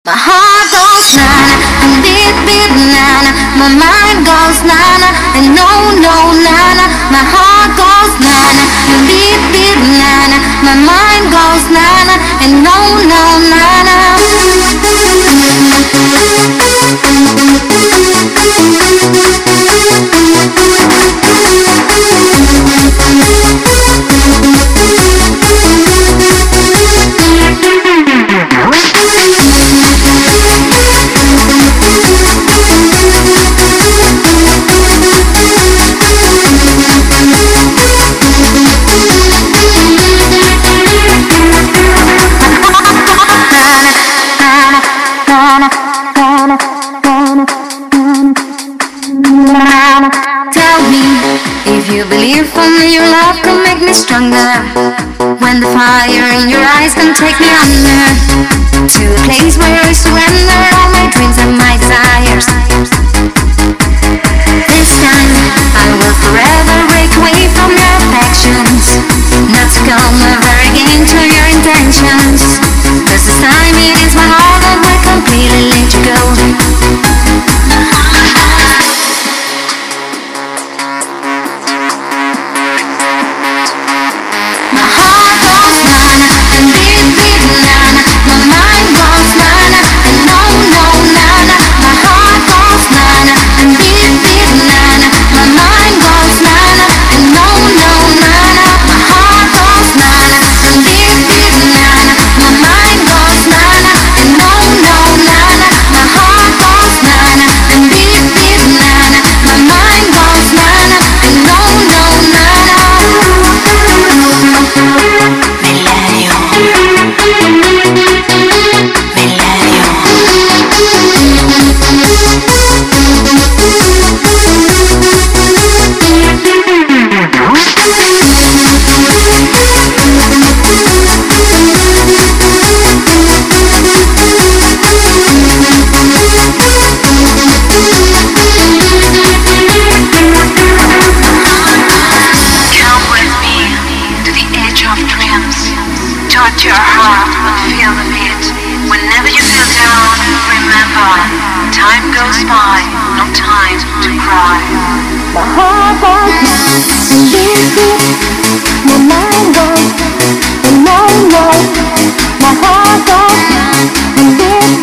My heart goes na-na, and beat beat na-na. My mind goes na-na, and no no na-na. My heart goes na-na, and beat beat na-na. My mind goes na-na, and no no na-na. Tell me if you believe only your love can make me stronger. When the fire in your eyes can take me under, to a place where I surrender all my dreams and my desires. This time I will forever break away from your affections, not to come ever again to your intentions. 'Cause this time it is my heart that will completely let you go. Touch your heart and feel the beat. Whenever you feel down, remember, time goes by, no time to cry. My heart goes and beat, my mind goes and no, no. My heart goes and beat.